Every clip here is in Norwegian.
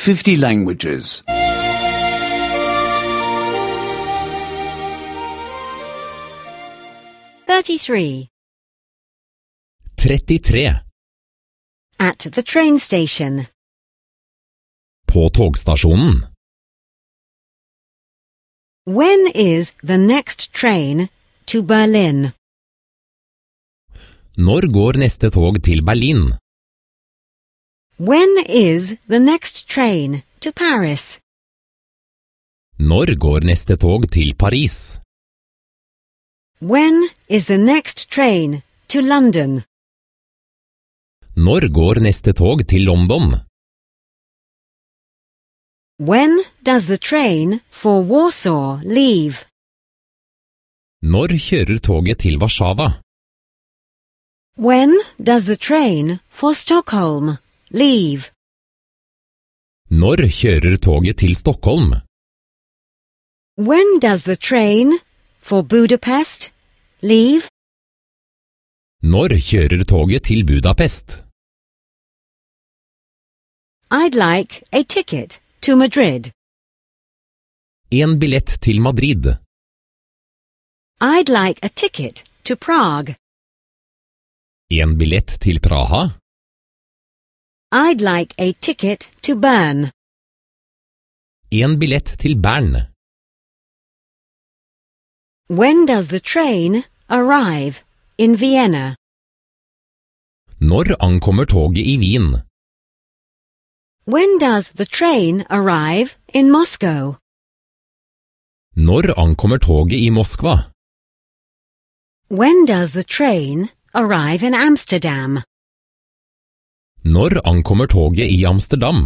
50 languages. 33. 33. At the train station. På togstasjonen. When is the next train to Berlin? Når går neste tog til Berlin? When is the next train to Paris? Når går neste tog til Paris? When is the next train to London? Når går neste tog til London? When does the train for Warsaw leave? Når kjører toget til Warszawa? When does the train for Stockholm leave? Når kjører toget til Stockholm? When does the train for Budapest leave? Når kjører toget til Budapest? I'd like a ticket to Madrid. En billett til Madrid. I'd like a ticket to Prague. En billett til Praha. I'd like a ticket to Bern. En billett til Bern. When does the train arrive in Vienna? Når ankommer toget i Wien? When does the train arrive in Moscow? Når ankommer toget i Moskva? When does the train arrive in Amsterdam? Når ankommer toget i Amsterdam?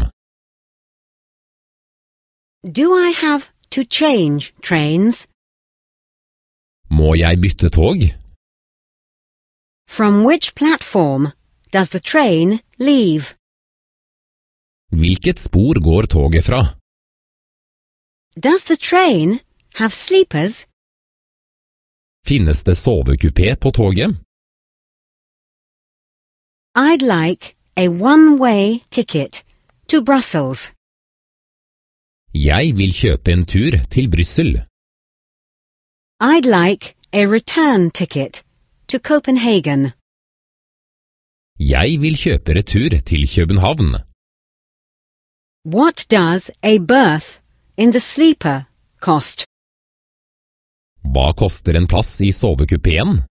Do I have to change trains? Må jeg bytte tog? From which platform does the train leave? Hvilket spor går toget fra? Does the train have sleepers? Finnes det sovekupé på toget? I'd like a one-way ticket to Brussels. Jeg vil kjøpe en tur til Brussel. I'd like a return ticket to Copenhagen. Jeg vil kjøpe retur til København. What does a berth in the sleeper cost? Hva koster en plass i sovekupéen?